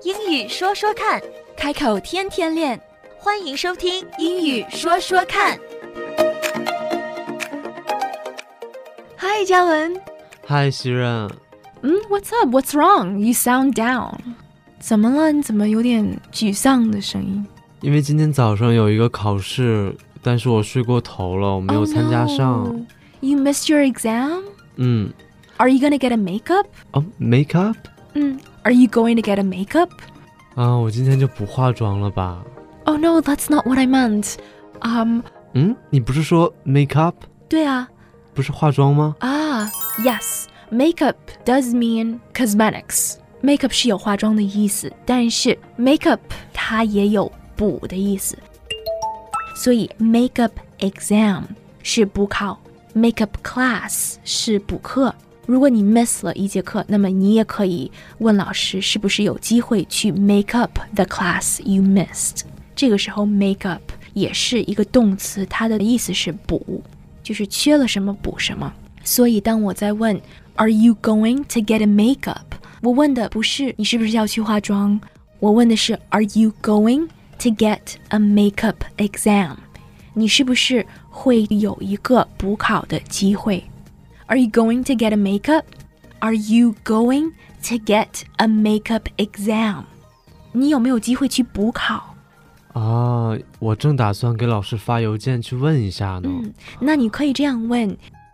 英语说说看， 开口天天练， 欢迎收听英语说说看。嗨，嘉文。 嗨，熙任。 What's up? What's wrong? You sound down. 怎么了？你怎么有点沮丧的声音？ 因为今天早上有一个考试，但是我睡过头了，我没有参加上。 Oh, no. You missed your exam? Are you gonna get a makeup? Makeup? Are you going to get a makeup? 我今天就不化妆了吧。 Oh no, that's not what I meant. 你不是说 makeup? 对啊。 不是化妆吗 ？Yes, makeup does mean cosmetics. Makeup 是有化妆的意思，但是 makeup 它也有补的意思。所以 makeup exam 是补考， makeup class 是补课。如果你 miss 了一节课，那么你也可以问老师是不是有机会去 make up the class you missed。这个时候 make up 也是一个动词，它的意思是补，就是缺了什么补什么。所以当我在问 Are you going to get a makeup？ 我问的不是你是不是要去化妆，我问的是 Are you going to get a makeup exam？ 你是不是会有一个补考的机会？Are you going to get a makeup? Are you going to get a makeup exam? 你有没有机会去补考？ 我正打算给老师发邮件去问一下呢。 那你可以这样问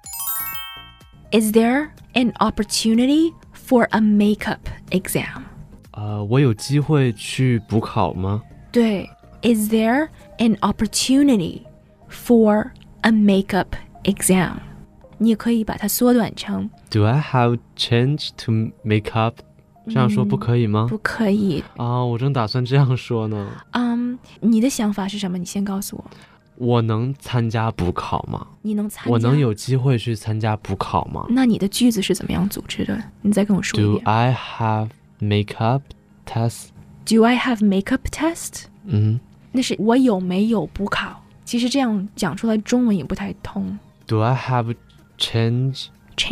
Is there an opportunity for a makeup exam? 我有机会去补考吗？ 对 Is there an opportunity for a makeup exam?你也可以把它缩短成 Do I have chance to make up？ 这样说不可以吗？ 不可以我正打算这样说呢。 你的想法是什么？你先告诉我。 我能参加补考吗？ 你能参加？ 我能有机会去参加补考吗？ 那你的句子是怎么样组织的？你再跟我说一遍。 Do I have makeup test? Do I have makeup test? 那是我有没有补考？其实这样讲出来中文也不太通。 Do I have change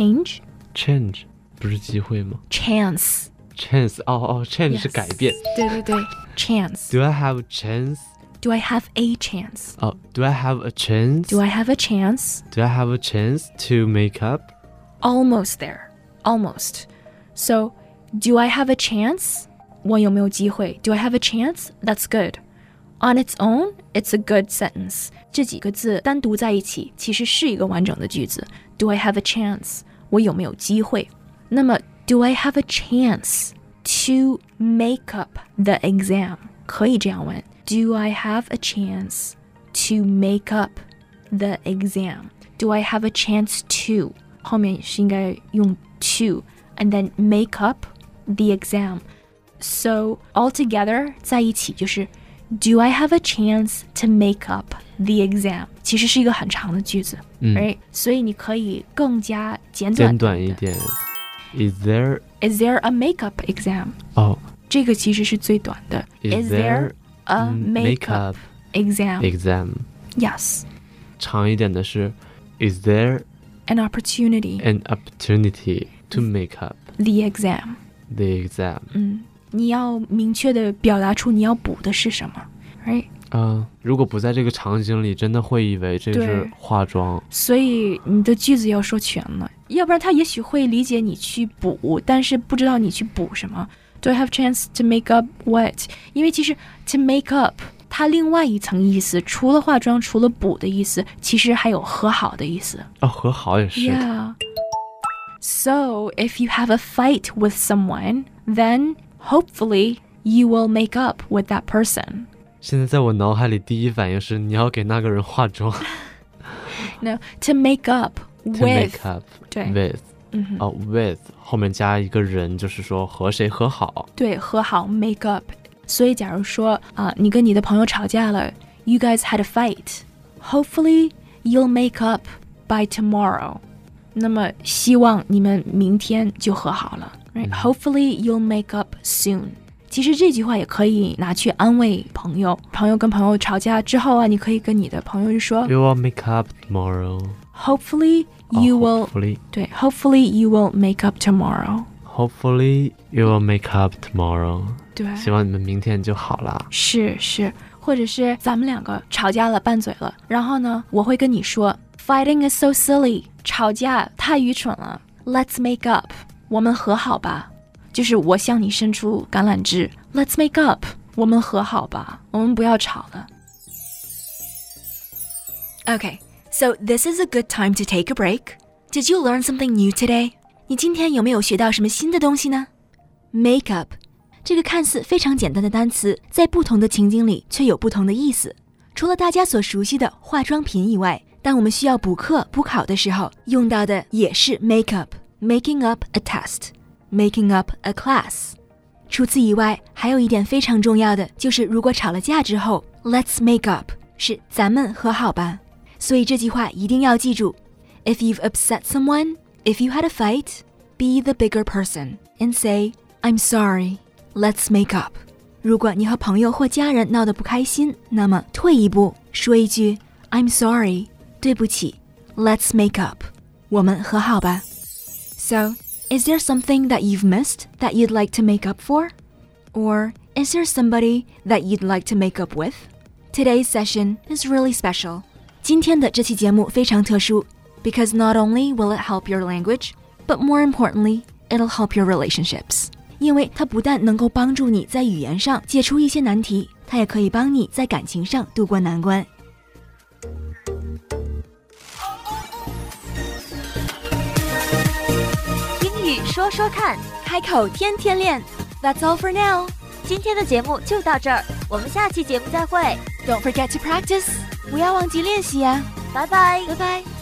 不是机会吗？ Chance Change 是改变。 对 Chance Do I have a chance? Do I have a chance? Do I have a chance? Do I have a chance? Do I have a chance to make up? Almost there. Almost. So, do I have a chance? 我有没有机会？ Do I have a chance? That's good. On its own, it's a good sentence. 这几个字单独在一起，其实是一个完整的句子。Do I have a chance? 我有没有机会？那么 Do I have a chance to make up the exam? 可以这样问 Do I have a chance to make up the exam? Do I have a chance to? 后面是应该用 to and then make up the exam. So altogether 在一起就是 Do I have a chance to make up the exam? 其实是一个很长的句子right? 所以你可以更加简短一点。Is there a makeup exam? 这个其实是最短的。Is there a makeup exam? Yes. 长一点的是 Is there an opportunity to make up the exam? The exam. 你要明确的表达出你要补的是什么 right? 如果不在这个场景里，真的会以为这是化妆。所以你的句子要说全了，要不然他也许会理解你去补，但是不知道你去补什么。Do I have chance to make up what? 因为其实 to make up 它另外一层意思，除了化妆，除了补的意思，其实还有和好的意思。 和好也是。 Yeah. So if you have a fight with someone, then hopefully you will make up with that person. 现在在我脑海里第一反应是你要给那个人化妆。 No, to make up with. To make up 对 with. With 后面加一个人，就是说和谁和好。 对，和好 make up. 所以假如说你跟你的朋友吵架了 You guys had a fight. Hopefully you'll make up by tomorrow. 那么希望你们明天就和好了。Right? Hopefully you'll make up soon. 其实这句话也可以拿去安慰朋友。朋友跟朋友吵架之后你可以跟你的朋友就说 You will make up tomorrow. Hopefully you will. 对 Hopefully you will make up tomorrow. Hopefully you will make up tomorrow. 对， 希望你们明天就好了。 是，或者是咱们两个吵架了，拌嘴了，然后呢，我会跟你说 Fighting is so silly. 吵架太愚蠢了。Let's make up. 我们和好吧。就是我向你伸出橄榄枝。Let's make up. 我们和好吧，我们不要吵了。 Okay, so this is a good time to take a break. Did you learn something new today? 你今天有没有学到什么新的东西呢？ Make up 这个看似非常简单的单词，在不同的情景里却有不同的意思。除了大家所熟悉的化妆品以外，当我们需要补课补考的时候，用到的也是 make up, making up a test, making up a class。除此以外，还有一点非常重要的，就是如果吵了架之后 let's make up 是咱们和好吧。所以这句话一定要记住， If you've upset someone, if you had a fight, be the bigger person and say, I'm sorry, let's make up. 如果你和朋友或家人闹得不开心，那么退一步，说一句 I'm sorry, 对不起 let's make up. 我们和好吧。So, is there something that you've missed that you'd like to make up for? Or is there somebody that you'd like to make up with? Today's session is really special. 今天的这期节目非常特殊 because not only will it help your language, but more importantly, it'll help your relationships. 因为它不但能够帮助你在语言上解除一些难题，它也可以帮你在感情上度过难关。 英语说说看， 开口天天练。That's all for now. 今天的节目就到这儿，我们下期节目再会。 Don't forget to practice. 不要忘记练习呀。 拜拜。 拜拜。